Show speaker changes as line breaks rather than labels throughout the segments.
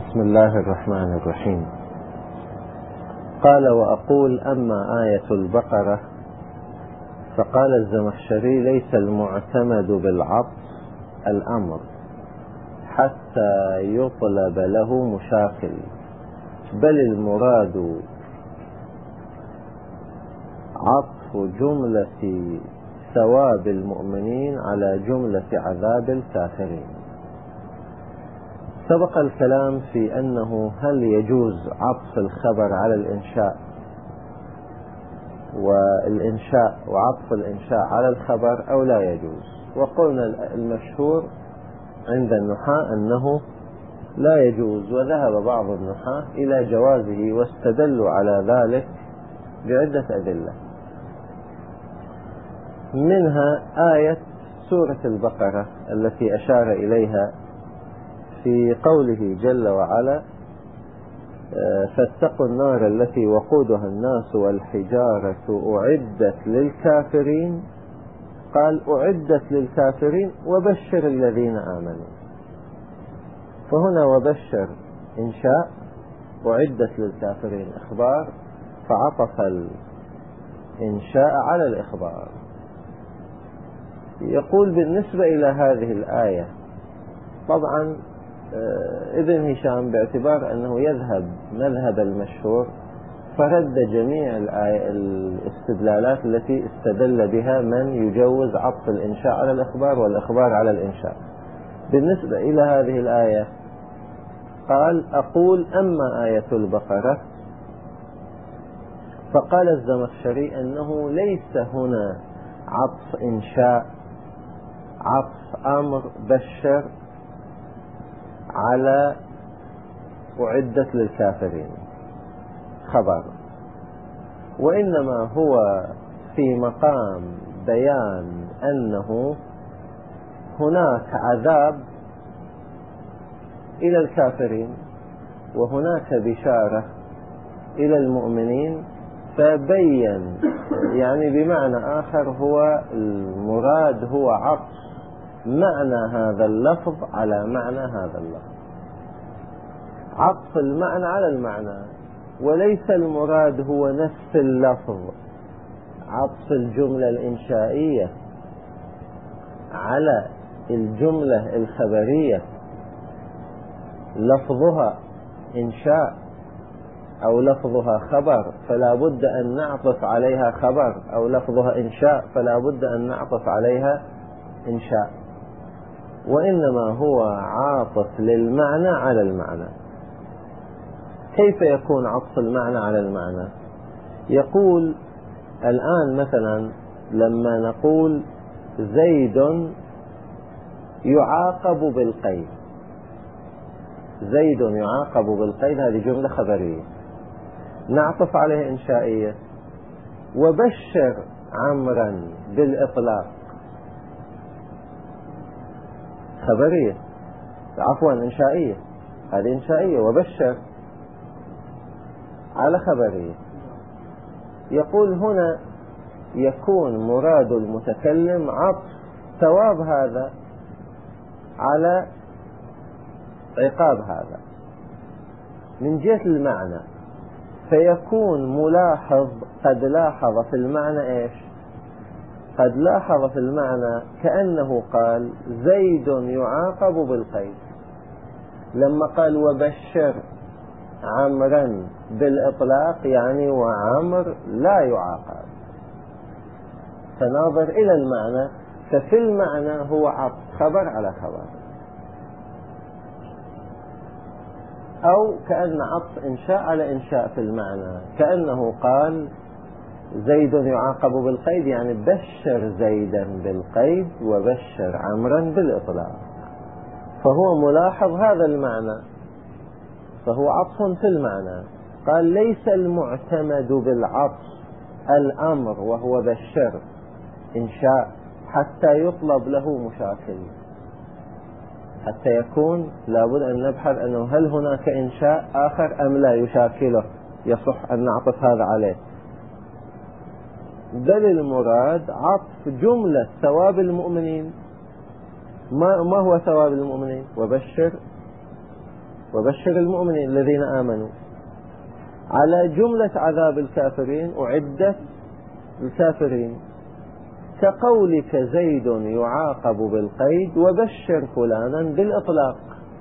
بسم الله الرحمن الرحيم. قال: وأقول أما آية البقرة فقال الزمخشري: ليس المعتمد بالعطف الأمر حتى يطلب له مشاكل، بل المراد عطف جملة ثواب المؤمنين على جملة عذاب الكافرين. سبق الكلام في أنه هل يجوز عطف الخبر على الإنشاء وعطف الإنشاء على الخبر أو لا يجوز، وقلنا المشهور عند النحاة أنه لا يجوز، وذهب بعض النحاة إلى جوازه واستدلوا على ذلك بعدة أدلة، منها آية سورة البقرة التي أشار إليها في قوله جل وعلا: فاتقوا النار التي وقودها الناس والحجارة أعدت للكافرين. قال: أعدت للكافرين وبشر الذين آمنوا. فهنا وبشر إنشاء، أعدت للكافرين إخبار، فعطف الإنشاء على الإخبار. يقول بالنسبة إلى هذه الآية، طبعا ابن هشام باعتبار أنه يذهب مذهب المشهور فرد جميع الاستدلالات التي استدل بها من يجوز عطف الإنشاء على الإخبار والإخبار على الإنشاء. بالنسبة إلى هذه الآية قال: أقول أما آية البقرة فقال الزمخشري أنه ليس هنا عطف إنشاء، عطف أمر بشر على أعدت للكافرين خبر، وإنما هو في مقام بيان أنه هناك عذاب إلى الكافرين وهناك بشارة إلى المؤمنين، فبين يعني بمعنى آخر هو المراد هو عطف معنى هذا اللفظ على معنى هذا اللفظ، عطف المعنى على المعنى، وليس المراد هو نفس اللفظ، عطف الجملة الإنشائية على الجملة الخبرية، لفظها إنشاء أو لفظها خبر فلا بد أن نعطف عليها خبر، أو لفظها إنشاء فلا بد أن نعطف عليها إنشاء، وإنما هو عاطف للمعنى على المعنى. كيف يكون عطف المعنى على المعنى؟ يقول الآن مثلا لما نقول زيد يعاقب بالقيد، زيد يعاقب بالقيد، هذه جملة خبرية نعطف عليها إنشائية. وبشر عمرا بالإطلاق خبرية، عفوا إنشائية، هذه إنشائية، وبشر على خبرية. يقول هنا يكون مراد المتكلم عطف ثواب هذا على عقاب هذا من جهة المعنى، فيكون ملاحظ قد لاحظ في المعنى إيش؟ قد لاحظ في المعنى كأنه قال زيد يعاقب بالقيد، لما قال وبشر عمرا بالإطلاق يعني وعمر لا يعاقب، فناظر إلى المعنى، ففي المعنى هو عطف خبر على خبر، أو كأن عطف إنشاء على إنشاء في المعنى، كأنه قال زيد يعاقب بالقيد يعني بشر زيدا بالقيد وبشر عمرا بالإطلاق، فهو ملاحظ هذا المعنى، فهو عطف في المعنى. قال: ليس المعتمد بالعطف الأمر وهو بشر إنشاء حتى يطلب له مشاكل، حتى يكون لابد أن نبحث أنه هل هناك إنشاء آخر أم لا يشاكله يصح أن نعطف هذا عليه، بل المراد عطف جملة ثواب المؤمنين. ما هو ثواب المؤمنين؟ وبشر وبشر المؤمنين الذين آمنوا على جملة عذاب الكافرين أعدت الكافرين، كقولك زيد يعاقب بالقيد وبشر فلانا بالإطلاق.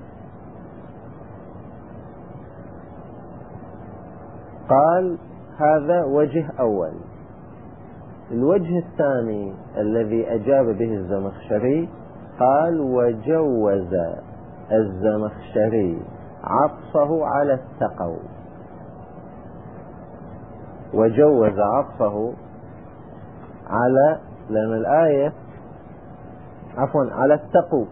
قال هذا وجه أول. الوجه الثاني الذي أجاب به الزمخشري قال وجوز الزمخشري عطفه على اتقوا، وجوز عطفه على، لأن الآية على اتقوا،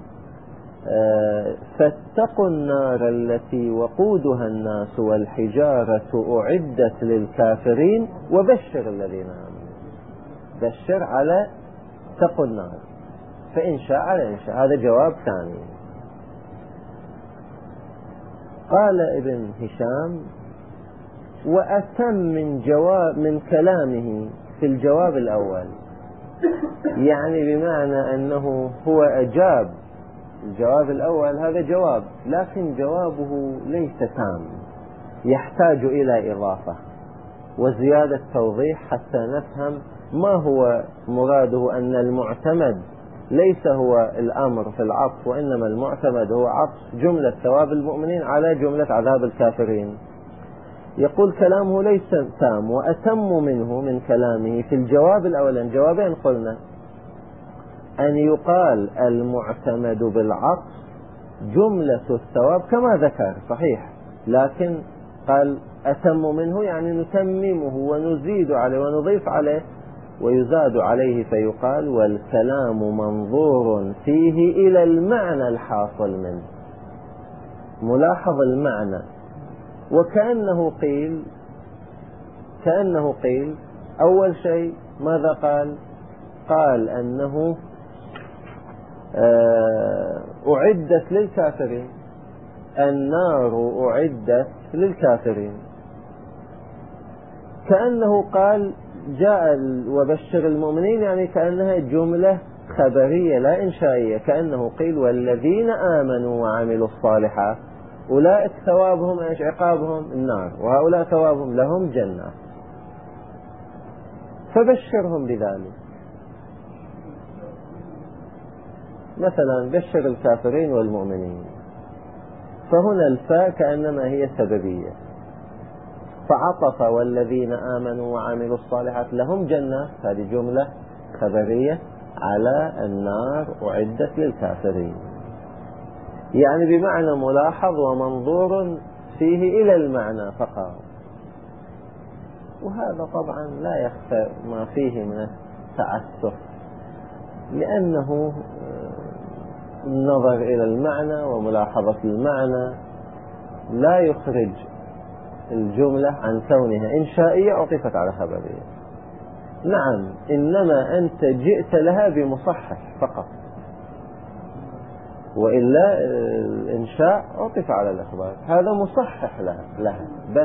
فاتقوا النار التي وقودها الناس والحجارة أعدت للكافرين وبشر الذين آمنوا. بشر على اتقوا النار، فإن شاء على إن شاء. هذا جواب ثاني. قال ابن هشام وأتم من كلامه في الجواب الأول، يعني بمعنى أنه هو أجاب الجواب الأول، هذا جواب، لكن جوابه ليس تام، يحتاج إلى إضافة وزيادة توضيح حتى نفهم ما هو مراده، أن المعتمد ليس هو الأمر في العطف، وإنما المعتمد هو عطف جملة ثواب المؤمنين على جملة عذاب الكافرين. يقول كلامه ليس تام، وأتم منه من كلامه في الجواب الأول. جوابين قلنا أن يقال المعتمد بالعطف جملة الثواب كما ذكر صحيح، لكن قال أتم منه يعني نتممه ونزيد عليه ونضيف عليه ويزاد عليه، فيقال والكلام منظور فيه إلى المعنى الحاصل منه. ملاحظ المعنى. وكأنه قيل أول شيء ماذا قال أنه أعدت للكافرين، النار أعدت للكافرين، كأنه قال جاء وبشر المؤمنين، يعني كأنها جملة خبرية لا إنشائية، كأنه قيل والذين آمنوا وعملوا الصالحات أولئك ثوابهم ايش؟ عقابهم النار، وهؤلاء ثوابهم لهم جنة، فبشرهم بذلك. مثلا بشر الكافرين والمؤمنين، فهنا الفاء كأنما هي سببية، فعطف والذين آمنوا وعملوا الصالحات لهم جنة، هذه جملة خبرية على النار أعدت للكافرين، يعني بمعنى ملاحظ ومنظور فيه إلى المعنى فقط. وهذا طبعا لا يخفى ما فيه من التعسف، لأنه النظر إلى المعنى وملاحظة المعنى لا يخرج الجملة عن كونها إنشائية عطفت على خبرية. نعم، إنما أنت جئت لها بمصحح فقط، وإلا الإنشاء عطف على الإخبار، هذا مصحح لها بس.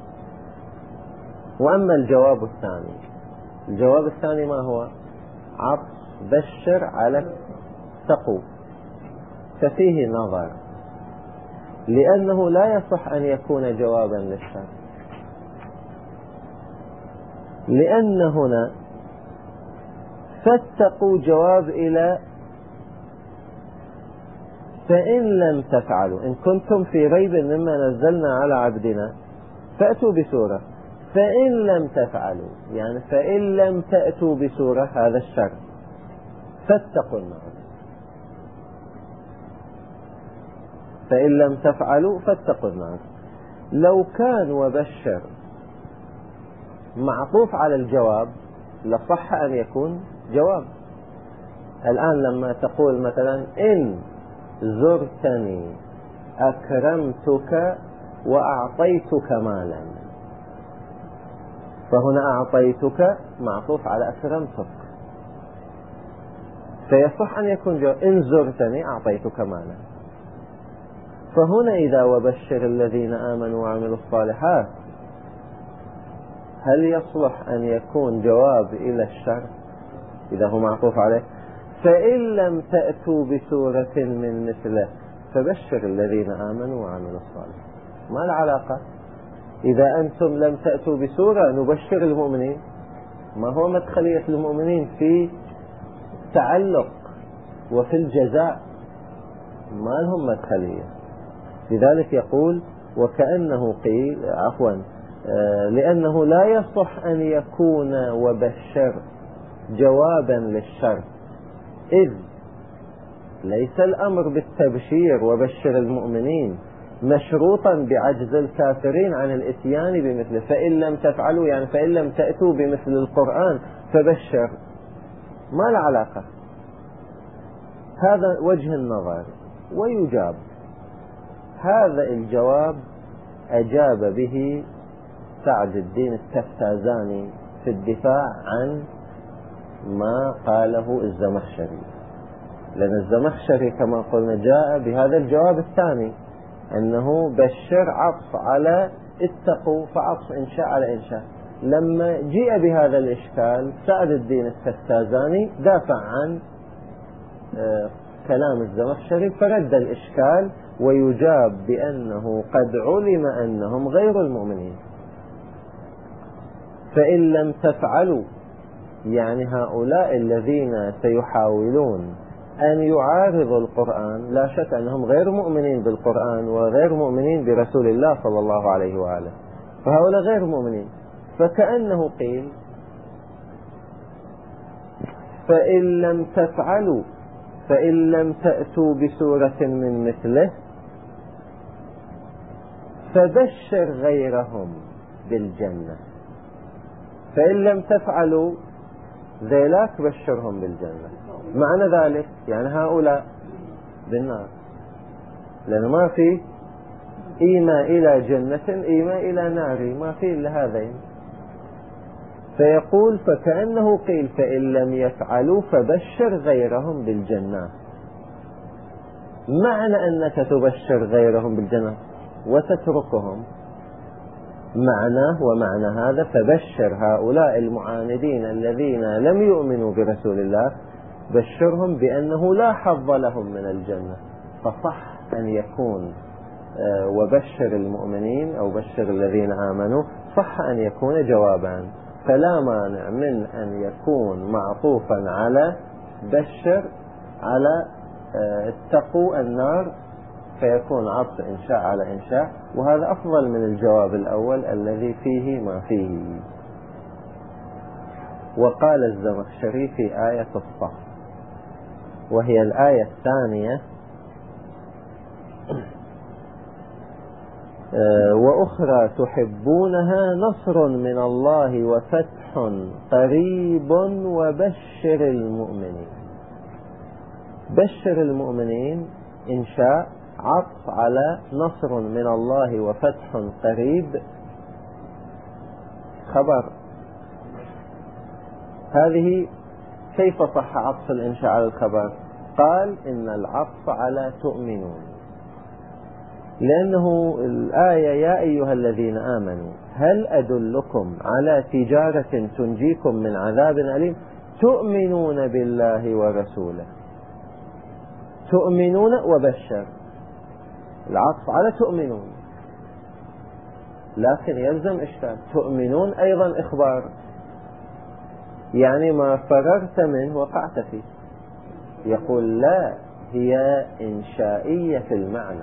وأما الجواب الثاني ما هو؟ عطف بشر على اتقوا، ففيه نظر، لأنه لا يصح أن يكون جوابا للشر، لأن هنا فاتقوا جواب إلى فإن لم تفعلوا، إن كنتم في ريب مما نزلنا على عبدنا فأتوا بسورة، فإن لم تفعلوا يعني فإن لم تأتوا بسورة، هذا الشر، فاتقوا النار، فإن لم تفعلوا فاتقوا النار. لو كان وبشر معطوف على الجواب لصح أن يكون جواب. الآن لما تقول مثلا إن زرتني أكرمتك وأعطيتك مالا، فهنا أعطيتك معطوف على أكرمتك، فيصح أن يكون جواب إن زرتني أعطيتك مالا. فهنا إذا وبشر الذين آمنوا وعملوا الصالحات، هل يصلح أن يكون جواب إلى الشر إذا هو معطوف عليه؟ فإن لم تأتوا بسورة من مثله فبشر الذين آمنوا وعملوا الصالحات. ما العلاقة؟ إذا أنتم لم تأتوا بسورة نبشر المؤمنين، ما هو مدخلية المؤمنين في التعلق وفي الجزاء، ما لهم مدخلية. لذلك يقول وكأنه قيل لأنه لا يصح أن يكون وبشر جوابا للشر، إذ ليس الأمر بالتبشير وبشر المؤمنين مشروطا بعجز الكافرين عن الاتيان بمثله، فإن لم تفعلوا يعني فإن لم تأتوا بمثل القرآن فبشر، ما العلاقة؟ هذا وجه النظر. ويجاب هذا الجواب أجاب به سعد الدين التفتازاني في الدفاع عن ما قاله الزمخشري، لأن الزمخشري كما قلنا جاء بهذا الجواب الثاني، أنه بشر عطف على اتقوا، فعطف إنشاء على إنشاء. لما جيء بهذا الإشكال سعد الدين التفتازاني دافع عن كلام الزمخشري فرد الإشكال، ويجاب بأنه قد علم أنهم غير المؤمنين، فإن لم تفعلوا يعني هؤلاء الذين سيحاولون أن يعارضوا القرآن لا شك أنهم غير مؤمنين بالقرآن وغير مؤمنين برسول الله صلى الله عليه وآله، فهؤلاء غير مؤمنين. فكأنه قيل فإن لم تفعلوا فإن لم تأتوا بسورة من مثله فبشر غيرهم بالجنة، فإن لم تفعلوا ذيلاك بشرهم بالجنة. معنى ذلك يعني هؤلاء بالنار، لأن ما في إيما إلى جنة إيما إلى نار، ما في إلا هذين. فيقول فكأنه قيل فإن لم يفعلوا فبشر غيرهم بالجنة. معنى أنك تبشر غيرهم بالجنة وتتركهم معناه ومعنى هذا فبشر هؤلاء المعاندين الذين لم يؤمنوا برسول الله، بشرهم بأنه لا حظ لهم من الجنة. فصح أن يكون وبشر المؤمنين أو بشر الذين آمنوا، صح أن يكون جوابان، فلا مانع من أن يكون معطوفا على بشر على اتقوا النار، فيكون عطف إنشاء على إنشاء، وهذا أفضل من الجواب الأول الذي فيه ما فيه. وقال الزمخشري في آية الصف وهي الآية الثانية وأخرى تحبونها نصر من الله وفتح قريب وبشر المؤمنين. بشر المؤمنين إنشاء عطف على نصر من الله وفتح قريب خبر. هذه كيف صح عطف الإنشاء على الخبر؟ قال إن العطف على تؤمنون، لأنه الآية يا أيها الذين آمنوا هل أدلكم على تجارة تنجيكم من عذاب أليم تؤمنون بالله ورسوله. تؤمنون وبشر، العطف على تؤمنون، لكن يلزم إشكال. تؤمنون أيضا إخبار، يعني ما فررت منه وقعت فيه. يقول لا، هي إنشائية في المعنى،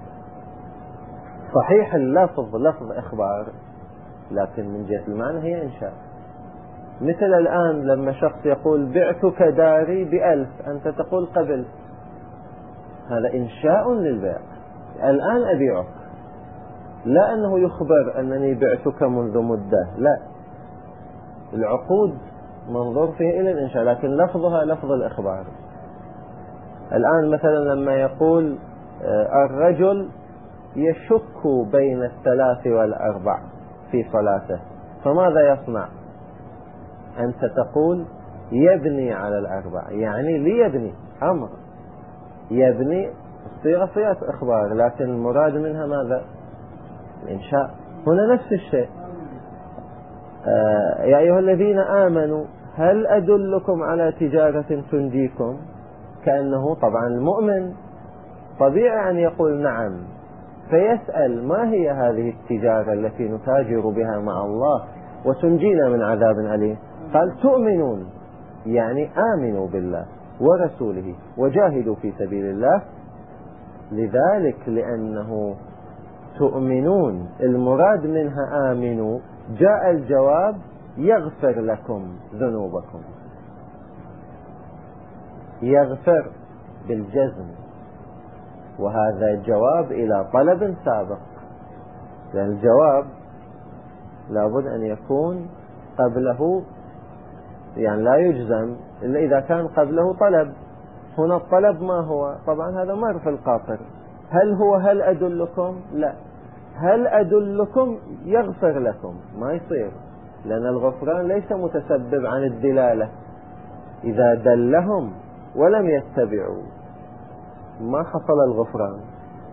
صحيح اللفظ لفظ إخبار، لكن من جهة المعنى هي إنشاء. مثل الآن لما شخص يقول بعتك داري ب1000، أنت تقول قبل، هذا إنشاء للبيع، الآن أبيعك، لا أنه يخبر أنني بعتك منذ مدة، لا، العقود منظور فيه إلى الإنشاء، لكن لفظها لفظ الإخبار. الآن مثلا لما يقول الرجل يشك بين 3 و4 في صلاته، فماذا يصنع؟ أنت تقول يبني على 4، يعني ليبني، أمر يبني، صيغة إخبار، لكن المراد منها ماذا؟ الإنشاء. هنا نفس الشيء، يا أيها الذين آمنوا هل أدلكم على تجارة تنجيكم، كأنه طبعا المؤمن طبيعي أن يقول نعم، فيسأل ما هي هذه التجارة التي نتاجر بها مع الله وتنجينا من عذاب أليم؟ قال تؤمنون، يعني آمنوا بالله ورسوله وجاهدوا في سبيل الله. لذلك لأنه تؤمنون المراد منها آمنوا، جاء الجواب يغفر لكم ذنوبكم. يغفر بالجزم، وهذا جواب إلى طلب سابق، لأن الجواب لابد أن يكون قبله، يعني لا يجزم إلا إذا كان قبله طلب. هنا الطلب ما هو؟ طبعا هذا مر في القاطر. هل أدلكم؟ لا. هل أدلكم يغفر لكم؟ ما يصير، لأن الغفران ليس متسبب عن الدلالة. إذا دلهم ولم يتبعوا ما حصل الغفران.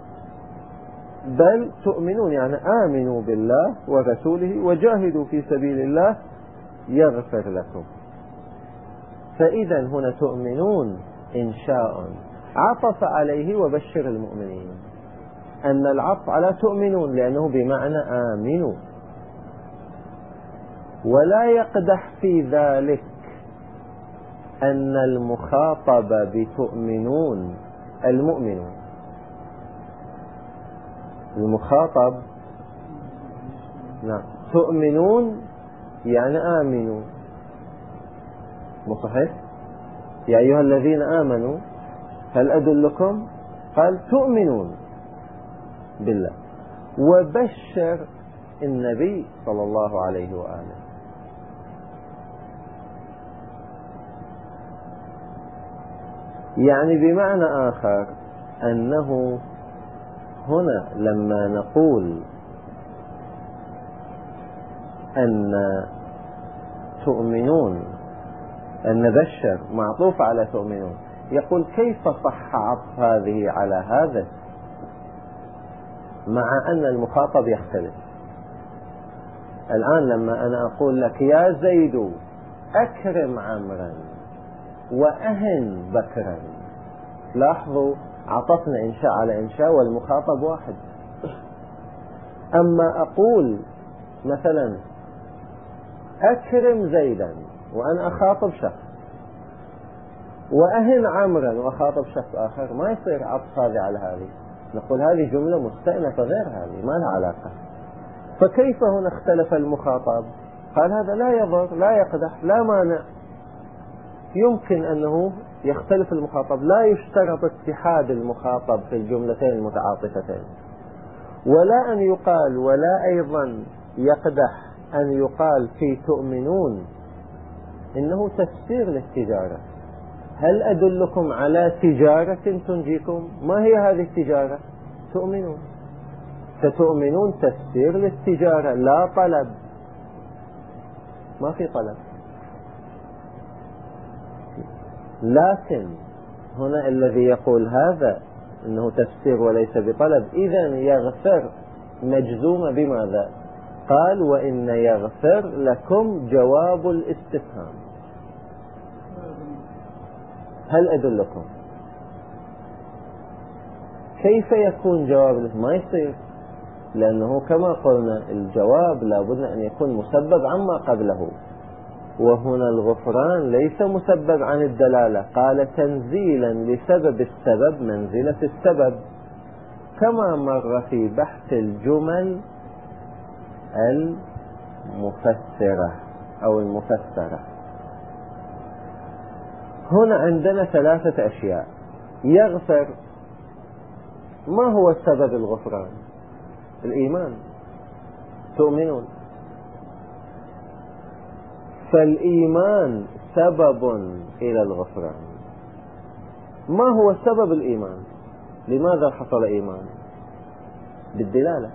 بل تؤمنون يعني آمنوا بالله ورسوله وجاهدوا في سبيل الله يغفر لكم. فإذا هنا تؤمنون إنشاء عطف عليه وبشر المؤمنين، أن العطف على تؤمنون لأنه بمعنى آمنوا. ولا يقدح في ذلك أن المخاطب بتؤمنون المؤمنون، المخاطب نعم تؤمنون يعني آمنوا، مو صحيح؟ يا أيها الذين آمنوا هل أدلكم؟ قال تؤمنون بالله وبشر النبي صلى الله عليه وآله. يعني بمعنى آخر أنه هنا لما نقول أن تؤمنون أن نبشر معطوف على تؤمنون، يقول كيف صح عطف هذه على هذا مع أن المخاطب يختلف. الآن لما أنا أقول لك يا زيد أكرم عمرا وأهن بكرا، لاحظوا عطفنا إنشاء على إنشاء والمخاطب واحد. أما أقول مثلا أكرم زيدا وأنا أخاطب شخص، وأهن عمرا وأخاطب شخص آخر، ما يصير عطف هذه على هذه، نقول هذه جملة مستأنفة غير هذه، ما لها علاقة. فكيف هنا اختلف المخاطب؟ قال هذا لا يضر لا يقدح لا مانع، يمكن أنه يختلف المخاطب، لا يشترط اتحاد المخاطب في الجملتين المتعاطفتين، ولا أن يقال ولا أيضا يقدح أن يقال في تؤمنون إنه تفسير للتجارة. هل أدلكم على تجارة تنجيكم؟ ما هي هذه التجارة؟ تؤمنون، فتؤمنون تفسير للتجارة لا طلب، ما في طلب. لكن هنا الذي يقول هذا إنه تفسير وليس بطلب، إذن يغفر مجزوم بماذا؟ قال وإن يغفر لكم جواب الاستفهام. هل أدلكم؟ كيف يكون جواب؟ ما يصير، لأنه كما قلنا الجواب لابد أن يكون مسبب عما قبله، وهنا الغفران ليس مسبب عن الدلالة، قال تنزيلا لسبب السبب منزلة السبب، كما مر في بحث الجمل المفسرة أو المفسرة. هنا عندنا ثلاثة أشياء. يغفر، ما هو سبب الغفران؟ الإيمان، تؤمنون، فالإيمان سبب إلى الغفران. ما هو سبب الإيمان؟ لماذا حصل إيمان؟ بالدلالة،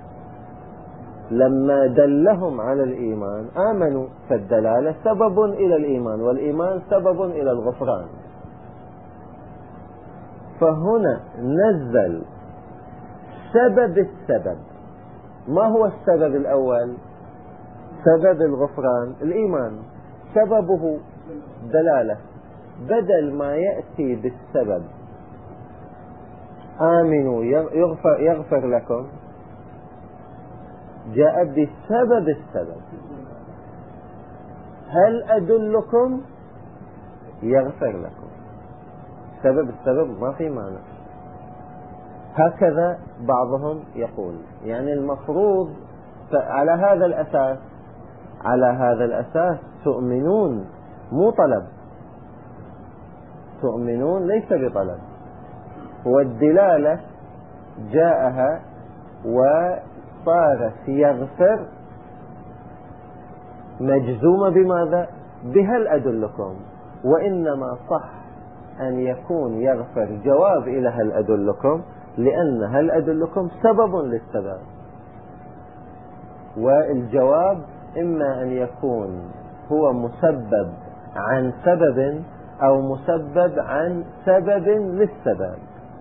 لما دلهم على الإيمان آمنوا، فالدلالة سبب إلى الإيمان، والإيمان سبب إلى الغفران. فهنا نزل سبب السبب. ما هو السبب الأول؟ سبب الغفران الإيمان، سببه دلالة، بدل ما يأتي بالسبب آمنوا يغفر لكم جاء بسبب السبب. هل أدلكم يغفر لكم، سبب السبب ما في معنى. هكذا بعضهم يقول، يعني المفروض على هذا الأساس تؤمنون، مو طلب، تؤمنون ليس بطلب، والدلالة جاءها وصارت يغفر مجزومة بماذا؟ بهل أدلكم، وإنما صح أن يكون يغفر جواب إلى هل أدلكم، لأن هل أدلكم سبب للسبب، والجواب إما أن يكون هو مسبب عن سبب أو مسبب عن سبب للسبب.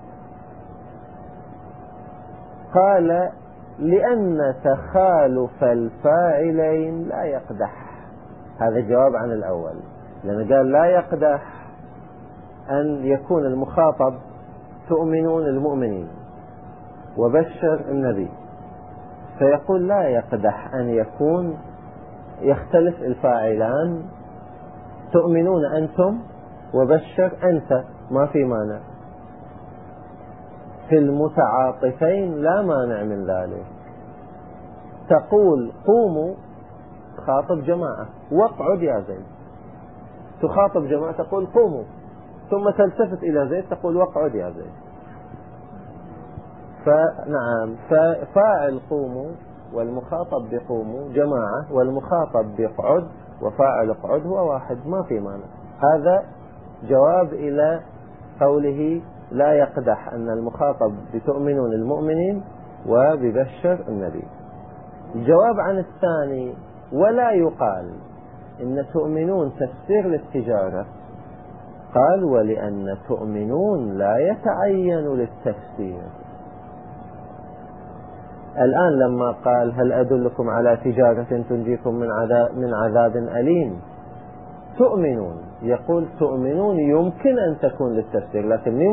قال لأن تخالف الفاعلين لا يقدح، هذا جواب عن الأول، لأنه قال لا يقدح أن يكون المخاطب تؤمنون المؤمنين وبشر النبي، فيقول لا يقدح أن يكون يختلف الفاعلان، تؤمنون أنتم وبشر أنت، ما في مانع، في المتعاطفين لا مانع من ذلك. تقول قوموا تخاطب جماعة، واقعد يا زيد، تخاطب جماعة تقول قوموا، ثم تلتفت إلى زيد تقول واقعد يا زيد. فنعم، ففاعل قوموا والمخاطب بقوموا جماعة، والمخاطب بقعد وفاعل اقعد هو واحد، ما في مانع. هذا جواب إلى قوله لا يقدح أن المخاطب بتؤمنون المؤمنين وببشر النبي. الجواب عن الثاني، ولا يقال إن تؤمنون تفسير للتجارة، قال ولأن تؤمنون لا يتعين للتفسير. الآن لما قال هل أدلكم على تجارة تنجيكم من عذاب أليم، تؤمنون، يقول تؤمنون يمكن أن تكون للتفسير، لكن مي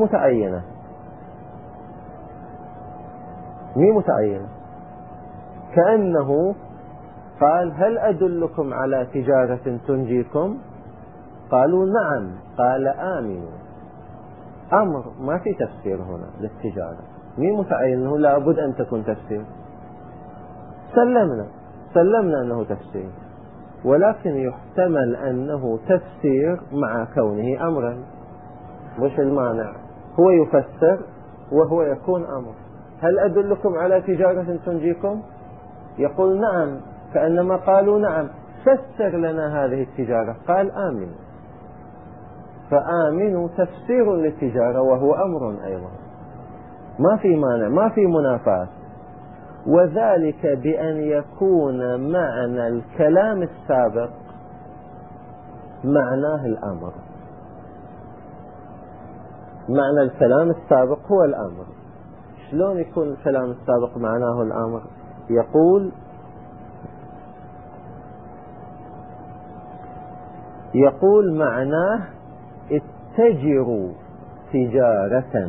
متعينة، كأنه قال هل أدلكم على تجارة تنجيكم، قالوا نعم، قال آمنوا، أمر ما في تفسير هنا للتجارة، مي متعين أنه لابد أن تكون تفسير، سلمنا أنه تفسير، ولكن يحتمل أنه تفسير مع كونه أمرا. وش المانع؟ هو يفسر وهو يكون أمر. هل أدلكم على تجارة تنجيكم؟ يقول نعم، كأنما قالوا نعم، فسر لنا هذه التجارة، قال آمنوا، فآمنوا تفسير للتجارة وهو أمر أيضا، ما في مانع، ما في منافاة. وذلك بأن يكون معنى الكلام السابق معناه الأمر، معنى الكلام السابق هو الأمر. شلون يكون الكلام السابق معناه الأمر؟ يقول معناه اتجروا تجارة.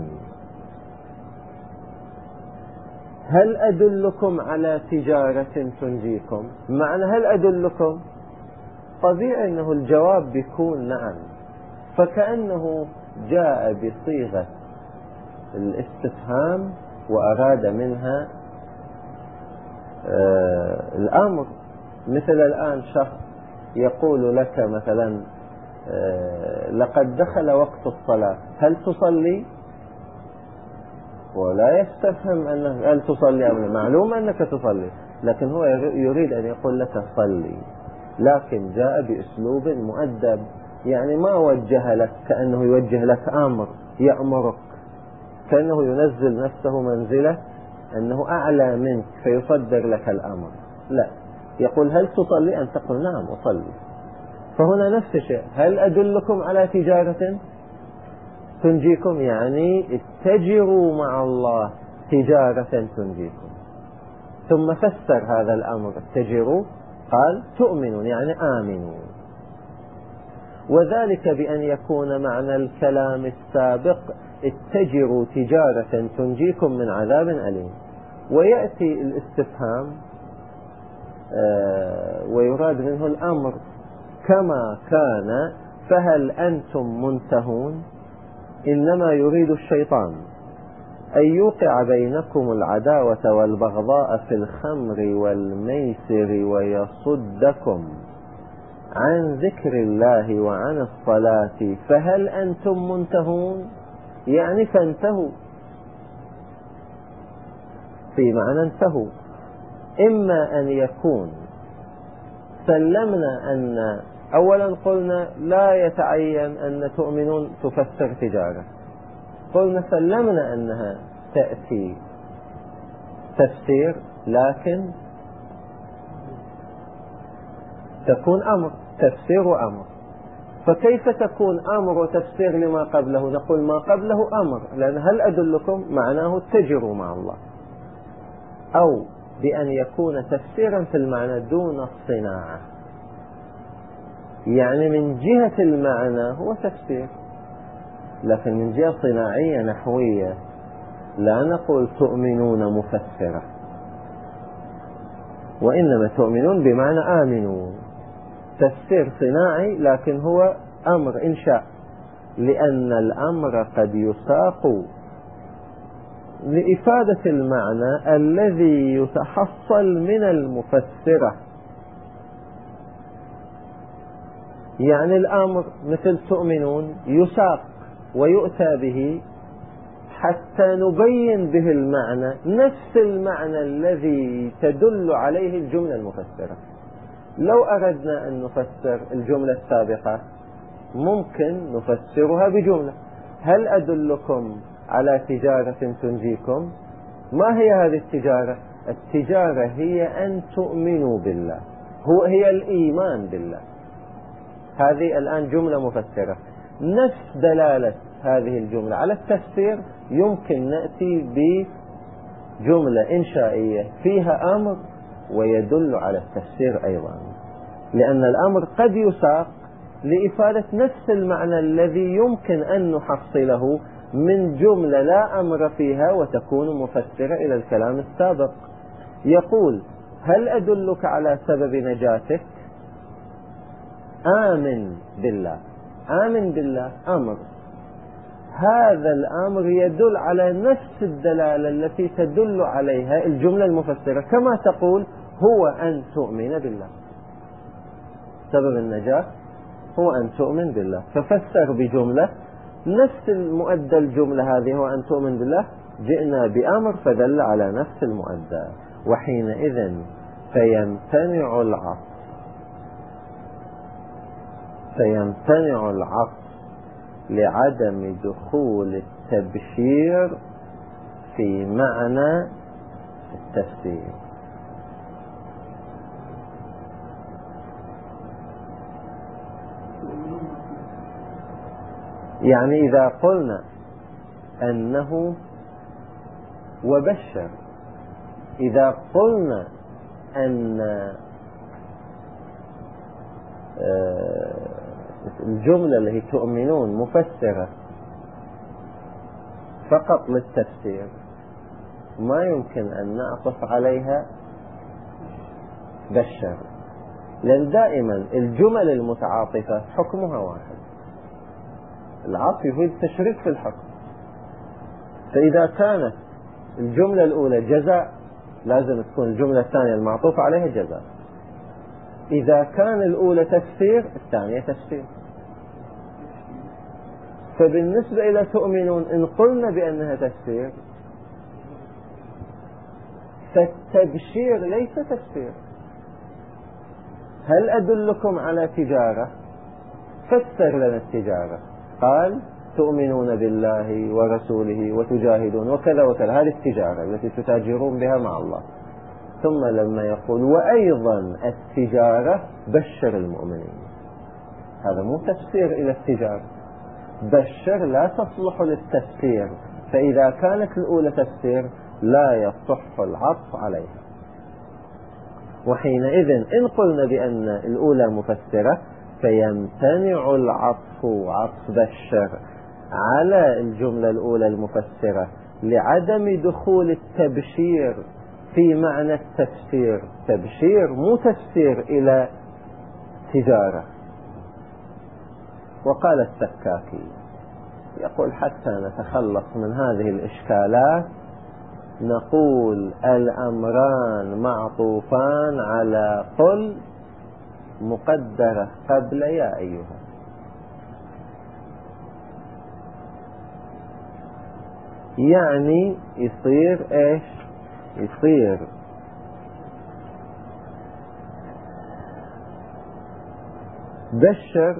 هل أدلكم على تجارة تنجيكم، معنى هل أدلكم، طبيعي أنه الجواب بيكون نعم، فكأنه جاء بصيغة الاستفهام وأراد منها الأمر. مثل الآن شخص يقول لك مثلا لقد دخل وقت الصلاة، هل تصلي؟ ولا يستفهم أنه هل تصلي أم لا، معلوم أنك تصلي، لكن هو يريد أن يقول لك صلي، لكن جاء بأسلوب مؤدب، يعني ما وجه لك كأنه يوجه لك أمر يأمرك، كأنه ينزل نفسه منزلة أنه أعلى منك فيصدر لك الأمر، لا، يقول هل تصلي، أن تقول نعم أصلي. فهنا نفس الشيء، هل أدلكم على تجارة تنجيكم، يعني اتجروا مع الله تجارة تنجيكم. ثم فسر هذا الأمر اتجروا، قال تؤمنون يعني آمنوا. وذلك بأن يكون معنى الكلام السابق اتجروا تجارة تنجيكم من عذاب أليم. ويأتي الاستفهام ويراد منه الأمر كما كان فهل أنتم منتهون. إنما يريد الشيطان أن يوقع بينكم العداوة والبغضاء في الخمر والميسر ويصدكم عن ذكر الله وعن الصلاة فهل أنتم منتهون، يعني فانتهوا، في معنى انتهوا. إما أن يكون سلمنا أن أولا قلنا لا يتعين أن تؤمنون تفسر تجارة، قلنا سلمنا أنها تأتي تفسير لكن تكون أمر، تفسير وأمر. فكيف تكون أمر وتفسير لما قبله؟ نقول ما قبله أمر، لأن هل أدلكم معناه اتجروا مع الله، أو بأن يكون تفسيرا في المعنى دون الصناعة، يعني من جهة المعنى هو تفسير، لكن من جهة صناعية نحوية لا نقول تؤمنون مفسرة، وإنما تؤمنون بمعنى آمنوا، تفسير صناعي لكن هو أمر إنشاء، لأن الأمر قد يساق لإفادة المعنى الذي يتحصل من المفسرة. يعني الأمر مثل تؤمنون يساق ويؤتى به حتى نبين به المعنى، نفس المعنى الذي تدل عليه الجملة المفسرة. لو أردنا أن نفسر الجملة السابقة ممكن نفسرها بجملة: هل أدلكم على تجارة تنجيكم؟ ما هي هذه التجارة؟ التجارة هي أن تؤمنوا بالله، هي الإيمان بالله. هذه الآن جملة مفسرة. نفس دلالة هذه الجملة على التفسير يمكن نأتي بجملة إنشائية فيها أمر ويدل على التفسير أيضا، لأن الأمر قد يساق لإفادة نفس المعنى الذي يمكن أن نحصله من جملة لا أمر فيها وتكون مفسرة إلى الكلام السابق. يقول: هل أدلك على سبب نجاتك؟ آمن بالله. آمن بالله أمر، هذا الأمر يدل على نفس الدلالة التي تدل عليها الجملة المفسرة، كما تقول هو أن تؤمن بالله. سبب النجاة هو أن تؤمن بالله، ففسر بجملة نفس المؤدى الجملة هذه هو أن تؤمن بالله، جئنا بأمر فدل على نفس المؤدى، وحينئذ فيمتنع العطف لعدم دخول التبشير في معنى التفسير. يعني إذا قلنا أنه وبشر، إذا قلنا أن الجملة التي تؤمنون مفسرة فقط للتفسير، ما يمكن أن نعطف عليها بشر، لأن دائما الجمل المتعاطفة حكمها واحد، العطف يفيد التشريك في الحكم. فإذا كانت الجملة الأولى جزاء لازم تكون الجملة الثانية المعطوف عليها جزاء. إذا كان الأولى تفسير الثانية تفسير. فبالنسبة إلى تؤمنون إن قلنا بأنها تفسير فالتبشير ليس تفسير. هل أدلكم على تجارة؟ فسر لنا التجارة، قال تؤمنون بالله ورسوله وتجاهدون وكذا وكذا، هذه التجارة التي تتاجرون بها مع الله. ثم لما يقول وأيضا التجارة بشر المؤمنين، هذا مو تفسير إلى التجارة. بشر لا تصلح للتفسير، فإذا كانت الأولى تفسير لا يصح العطف عليها. وحينئذ إن قلنا بأن الأولى مفسرة فيمتنع العطف عطف بشر على الجملة الأولى المفسرة لعدم دخول التبشير في معنى التفسير، تبشير مو تفسير إلى تجارة. وقال السكاكي يقول حتى نتخلص من هذه الإشكالات نقول الأمران معطوفان على قل مقدرة قبل يا أيها. يعني يصير إيش؟ يصير بشر،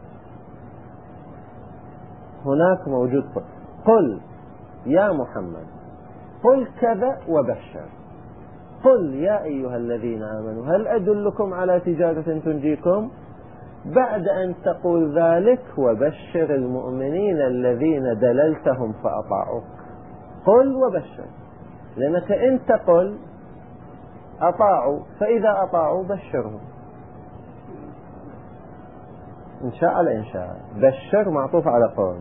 هناك موجود قل يا محمد، قل كذا وبشر. قل يا أيها الذين آمنوا هل أدلكم على تجارة تنجيكم؟ بعد أن تقول ذلك وبشر المؤمنين الذين دللتهم فأطاعوك. قل وبشر، لأنك إن تقل أطاعوا، فإذا أطاعوا بشرهم. إن شاء على إن شاء، بشر معطوف على قل.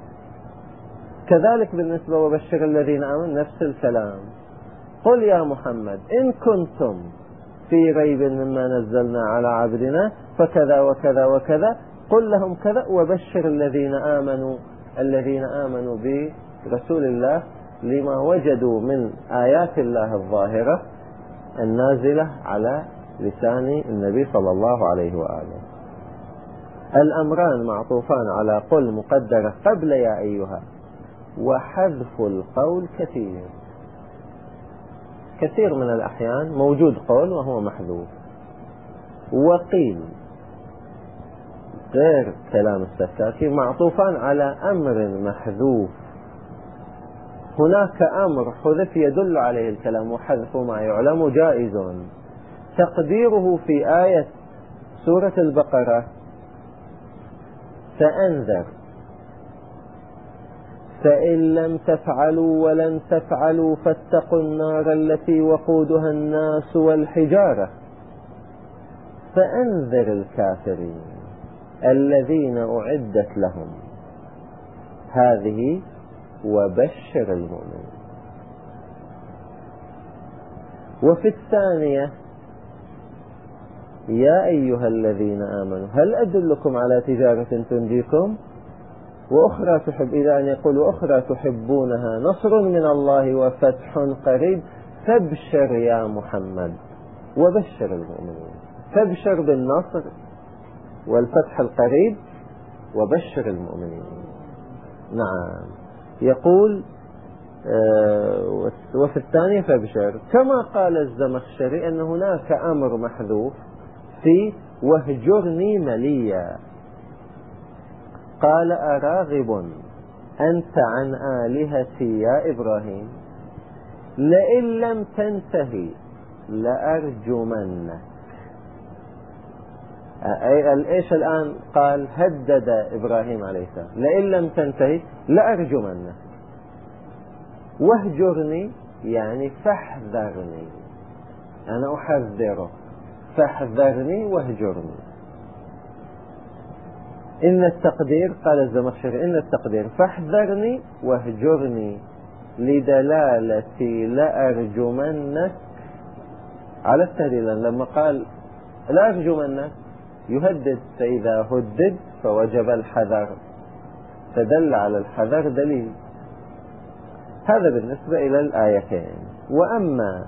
كذلك بالنسبة وبشر الذين آمنوا نفس الكلام. قل يا محمد إن كنتم في ريب مما نزلنا على عبدنا فكذا وكذا وكذا، قل لهم كذا وبشر الذين آمنوا برسول الله لما وجدوا من آيات الله الظاهرة النازلة على لسان النبي صلى الله عليه وآله. الأمران معطوفان على قل مقدرة قبل يا أيها. وحذف القول كثير من الأحيان موجود قول وهو محذوف. وقيل غير كلام السكاكي معطوفان على أمر محذوف. هناك أمر حذف يدل عليه الكلام، وحذف ما يعلم جائز. تقديره في آية سورة البقرة فأنذر فإن لم تفعلوا ولن تفعلوا فاتقوا النار التي وقودها الناس والحجارة فأنذر الكافرين الذين أعدت لهم. هذه وبشر المؤمنين. وفي الثانية يا أيها الذين آمنوا هل أدلكم على تجارة تنجيكم وأخرى تحب، إذا أن يقول وأخرى تحبونها نصر من الله وفتح قريب فابشر يا محمد وبشر المؤمنين. فابشر بالنصر والفتح القريب وبشر المؤمنين. نعم. يقول وفي الثانية فابشر، كما قال الزمخشري أن هناك أمر محذوف في واهجرني مليا. قال أراغب أنت عن آلهتي يا إبراهيم لئن لم تنتهي لأرجمنك. إيش الآن قال؟ هدد إبراهيم عليه السلام لئن لم تنتهي لأرجمنك. واهجرني يعني فاحذرني، أنا أحذرك، فاحذرني واهجرني. إن التقدير قال الزمخشري إن التقدير فاحذرني واهجرني لدلالة لأرجمنك على التهديد. لما قال لأرجمنك يهدد، فإذا هدد فوجب الحذر، فدل على الحذر دليل. هذا بالنسبة إلى الآيتين. وأما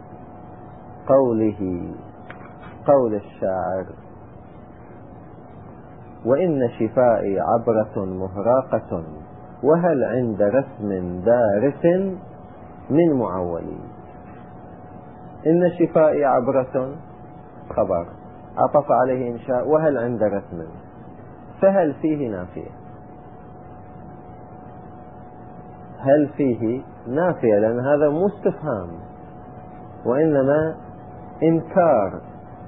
قول الشاعر وإن شفائي عبرة مهراقة وهل عند رسم دارس من معولي. إن شفائي عبرة خبر عطف عليه إنشاء وهل عند رسم، فهل فيه نافية؟ هل فيه نافية لأن هذا مو استفهام وإنما إنكار.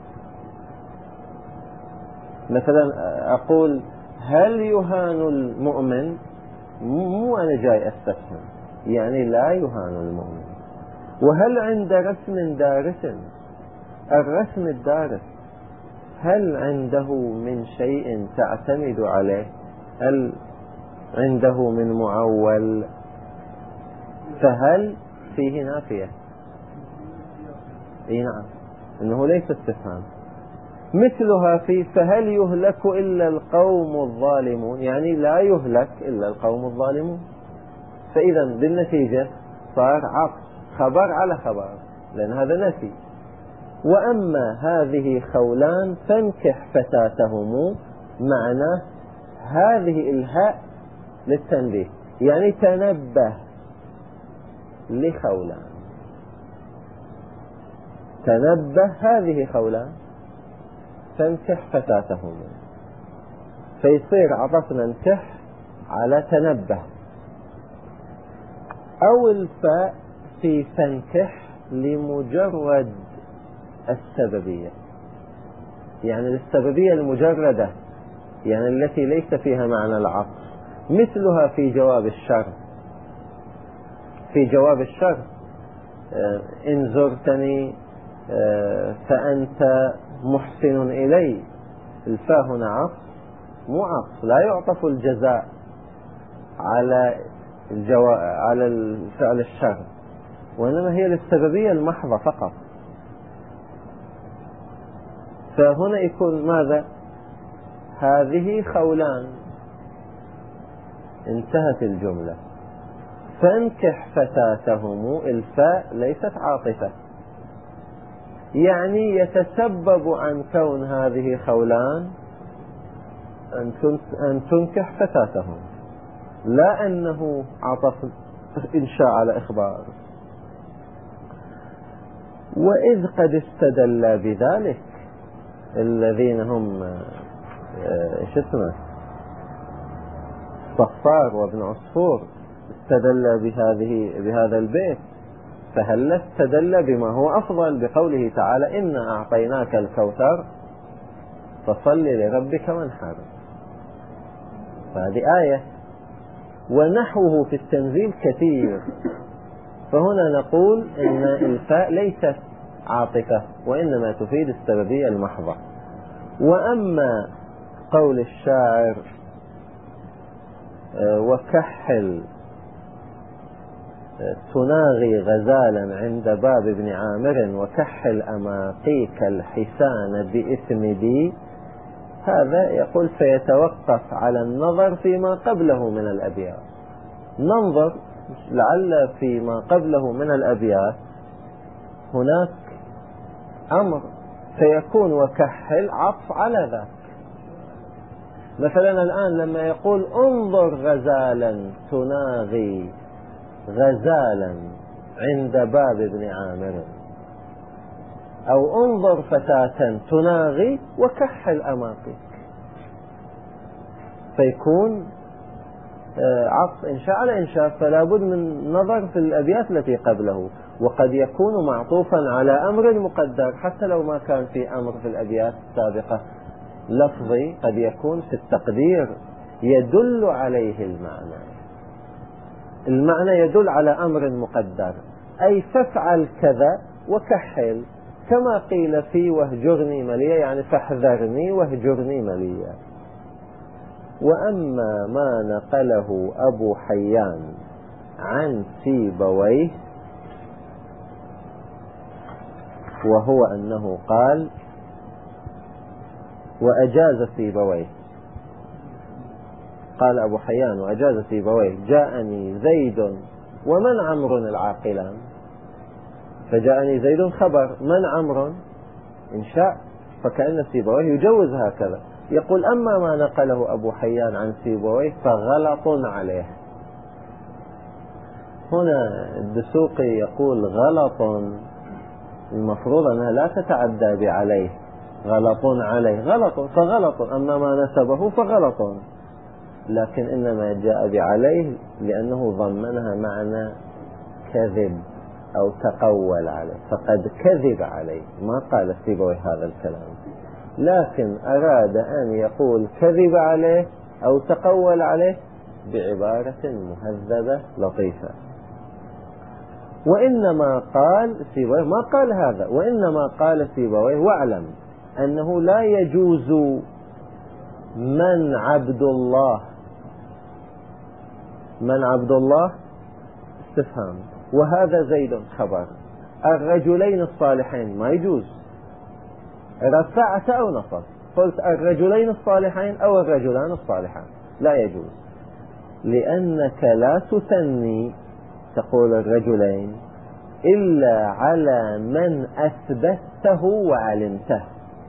مثلا أقول هل يهان المؤمن، مو أنا جاي أستفهم، يعني لا يهان المؤمن. وهل عند رسم دارس، الرسم الدارس هل عنده من شيء تعتمد عليه عنده من معول، فهل فيه نافية؟ اي نعم، انه ليس استفهام. مثلها في فهل يهلك إلا القوم الظالمون، يعني لا يهلك إلا القوم الظالمون. فإذا بالنتيجة صار عطف خبر على خبر، لأن هذا نفي. وأما هذه خولان فانكح فتاتهم، معناه هذه الهاء للتنبيه، يعني تنبه لخولان، تنبه هذه خولان فانكح فتاتهم، فيصير عطفنا انكح على تنبه. أو الفاء في فانكح لمجرد السببية، يعني للسببية المجردة، يعني التي ليس فيها معنى العطف. مثلها في جواب الشر، في جواب الشر إن زرتني فأنت محسن إلي، الفاء هنا عطف، مو عطف، لا يعطف الجزاء على على الفعل الشر، وإنما هي للسببية المحضة فقط. فهنا يكون ماذا؟ هذه خولان، انتهت الجملة. فانكح فتاتهم، الفاء ليست عاطفة، يعني يتسبب عن كون هذه خولان أن تنكح فتاتهم، لا أنه عطف إنشاء على إخبار. وإذ قد استدل بذلك الذين هم صفار وابن عصفور، استدل بهذا البيت، فهل استدل بما هو أفضل بقوله تعالى إنا أعطيناك الكوثر فصل لربك وانحر، فهذه آية. ونحوه في التنزيل كثير، فهنا نقول إن الفاء ليست عاطفة، وإنما تفيد السببية المحضة. وأما قول الشاعر وكحل تناغي غزالا عند باب ابن عامر وكحل أماقيك الحسان بإثم دي، هذا يقول فيتوقف على النظر فيما قبله من الأبيات. ننظر لعل فيما قبله من الأبيات هناك أمر، فيكون وكحل عطف على ذاك. مثلا الآن لما يقول انظر غزالا تناغي غزالا عند باب ابن عامر، أو انظر فتاة تناغي وكحل أماقيك، فيكون عطف إنشاء على إنشاء، فلا بد من نظر في الأبيات التي قبله. وقد يكون معطوفا على أمر مقدر، حتى لو ما كان في أمر في الأبيات السابقة لفظي، قد يكون في التقدير يدل عليه المعنى يدل على أمر مقدر، أي فافعل كذا وكحل، كما قيل في وهجرني مليا، يعني فاحذرني وهجرني مليا. وأما ما نقله أبو حيان عن سيبويه، وهو أنه قال وأجاز سيبويه، قال أبو حيان وأجاز سيبويه جاءني زيد ومن عمرو العاقلان، فجاءني زيد خبر، من عمرو إنشاء، فكأن سيبويه يجوز هكذا. يقول أما ما نقله أبو حيان عن سيبويه فغلط عليه. هنا الدسوقي يقول غلط، المفروض أنها لا تتعدى بعليه، غلط عليه، غلط فغلط، أما ما نسبه فغلط، لكن إنما جاء بعليه لأنه ضمنها معنى كذب أو تقول عليه، فقد كذب عليه، ما قال سيبويه هذا الكلام، لكن أراد أن يقول كذب عليه أو تقول عليه بعبارة مهذبة لطيفة. وإنما قال سيبويه ما قال هذا، وإنما قال سيبويه واعلم أنه لا يجوز من عبد الله من عبد الله استفهام، وهذا زيد خبر. الرجلين الصالحين ما يجوز، رفعت أو نصب، قلت الرجلين الصالحين أو الرجلان الصالحان لا يجوز، لأنك لا تثني تقول الرجلين إلا على من أثبته وعلمته.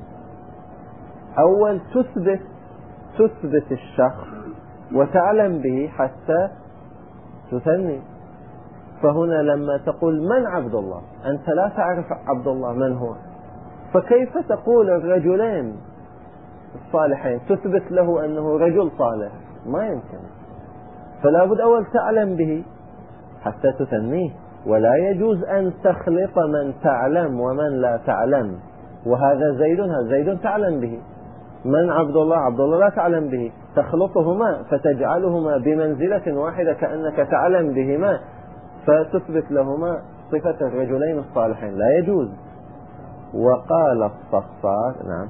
أول تثبت الشخص وتعلم به حتى تثني. فهنا لما تقول من عبد الله أنت لا تعرف عبد الله من هو، فكيف تقول الرجلين الصالحين تثبت له أنه رجل صالح؟ ما يمكن. فلا بد أول تعلم به حتى تثنيه، ولا يجوز أن تخلط من تعلم ومن لا تعلم. وهذا زيد، هذا زيد تعلم به. من عبد الله، عبد الله لا تعلم به، تخلطهما فتجعلهما بمنزلة واحدة كأنك تعلم بهما، فتثبت لهما صفة الرجلين الصالحين، لا يجوز. وقال الصفار نعم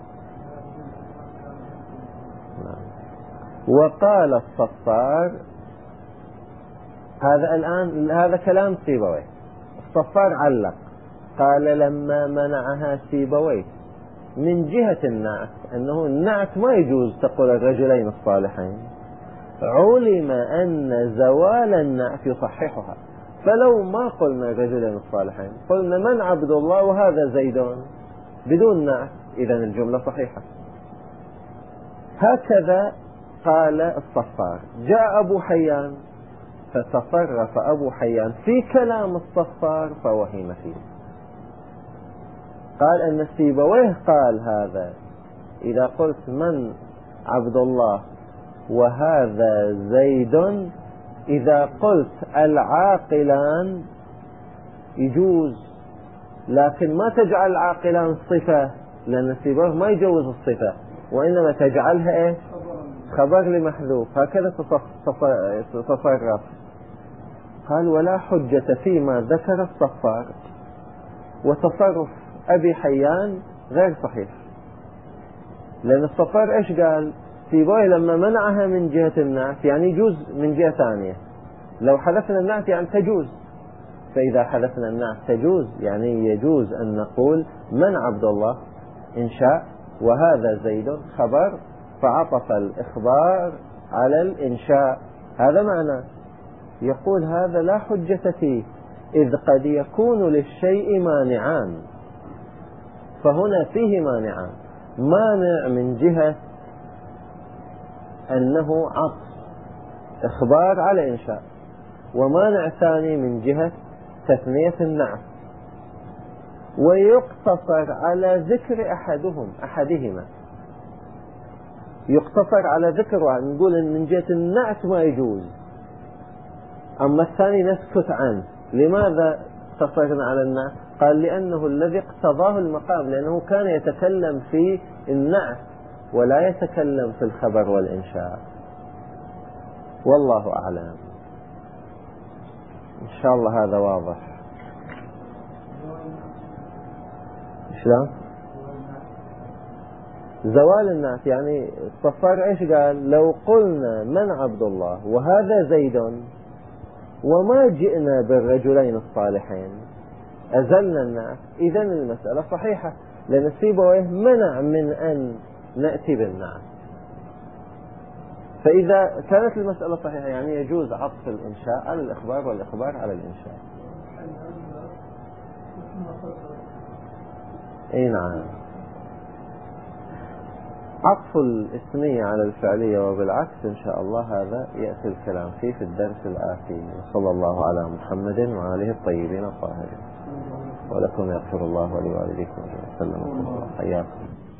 وقال الصفار، هذا الآن هذا كلام سيبويه. الصفار علق قال لما منعها سيبويه من جهة النعت، أنه النعت ما يجوز تقول الرجلين الصالحين، علم أن زوال النعت يصححها. فلو ما قلنا الرجلين الصالحين، قلنا من عبد الله وهذا زيدون بدون نعت، إذن الجملة صحيحة. هكذا قال الصفار. جاء أبو حيان فتصرف أبو حيان في كلام الصفار فوهم فيه، قال أن سيبويه قال هذا إذا قلت من عبد الله وهذا زيد، إذا قلت العاقلان يجوز، لكن ما تجعل العاقلان صفة، لأن سيبويه ما يجوز الصفة، وإنما تجعلها إيه؟ خبر لمحذوف. هكذا تصرف. قال ولا حجة فيما ذكر الصفار، وتصرف أبي حيان غير صحيح، لأن الصفار إيش قال؟ سيبويه لما منعها من جهة النعت يعني يجوز من جهة ثانية، لو حذفنا النعت يعني تجوز، فإذا حذفنا النعت تجوز، يعني يجوز أن نقول من عبد الله إنشاء وهذا زيد خبر، فعطف الإخبار على الإنشاء، هذا معنى. يقول هذا لا حجة فيه، إذ قد يكون للشيء مانعان، فهنا فيه مانعان، مانع من جهة أنه عطف إخبار على إنشاء، ومانع ثاني من جهة تثنية النعت، ويقتصر على ذكر أحدهما، يقتصر على ذكره، نقول إن من جهة النعت ما يجوز، أما الثاني نسكت عنه. لماذا اقتصرنا على النعت؟ قال لأنه الذي اقتضاه المقام، لأنه كان يتكلم في النعت ولا يتكلم في الخبر والإنشاء. والله أعلم. إن شاء الله هذا واضح. شلون؟ زوال النعت يعني الصفار إيش قال؟ لو قلنا من عبد الله وهذا زيد وما جئنا بالرجلين الصالحين أزلنا النعت، إذن المسألة صحيحة، لأن سيبويه منع من أن نأتي بالنعت. فإذا كانت المسألة صحيحة يعني يجوز عطف الإنشاء على الإخبار والإخبار على الإنشاء. أي نعم. عطف الاسمية على الفعلية وبالعكس إن شاء الله هذا يأتي الكلام فيه في الدرس الآتي. صلى الله على محمد وآله الطيبين الطاهرين. ولكم يغفر الله ولوالديكم وسلم. حياكم.